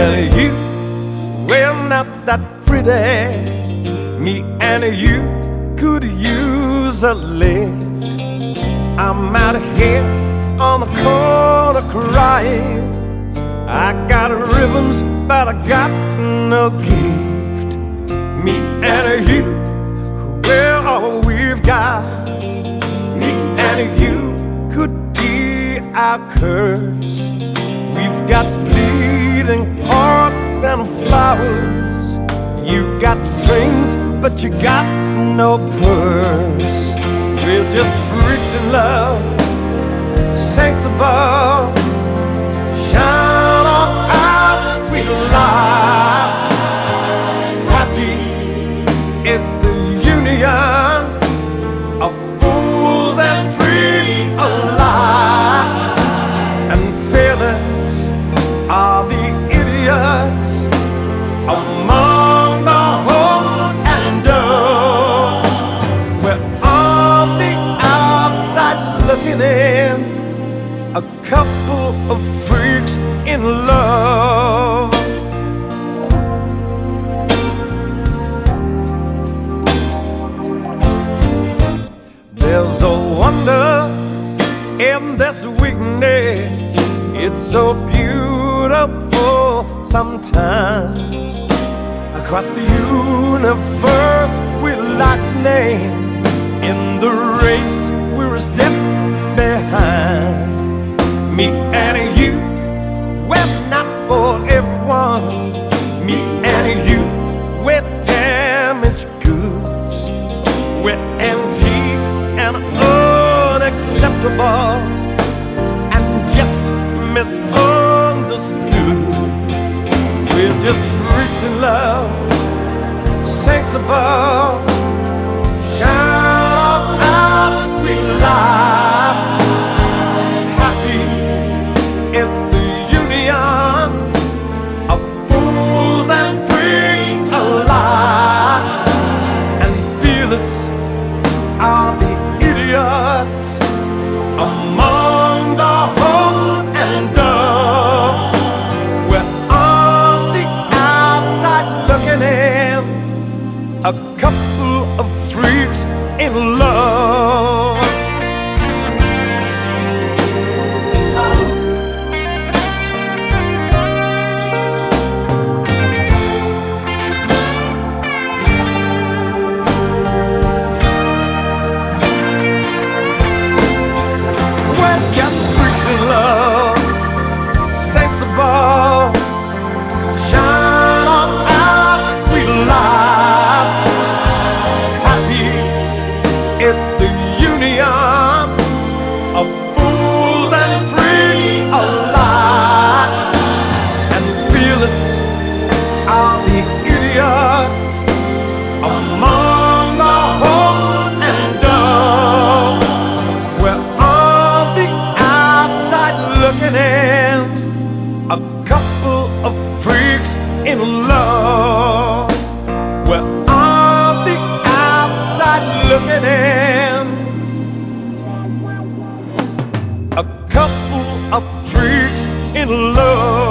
and you, we're not that pretty. Me and you could use a lift. I'm out here on the corner crying. I got ribbons, but I got no gift. Me and you, we're all we've got. Me and you could be our curse. We've got bleeding hearts and flowers. You got strings, but you got no purse. We're just freaks in love, saints above. Shine on our sweet life. Happy is the union of fools and freaks alike. And fearless are the idiots among the hopes and doves. We're on the outside looking in, a couple of freaks in love. There's a wonder in this weakness. It's so beautiful sometimes. Across the universe we're lightning. In the race we're a step behind. Me and you, we're not for everyone. Me and you, we're damaged goods. We're antique and unacceptable and just misunderstood. We're just freaks in love, saints above. Shine on our sweet life. Happy is the union of fools and freaks alike. And fearless are the idiots among the hopes and doves. We're on the outside looking in, a couple of freaks in love. We're just freaks in love, saints above. Shine on our sweet life. It's the union of fools and freaks alike. And fearless are the idiots among the hopes and doves. We're on the outside looking in, a couple of freaks in love. We're on the outside looking in, a couple of freaks in love.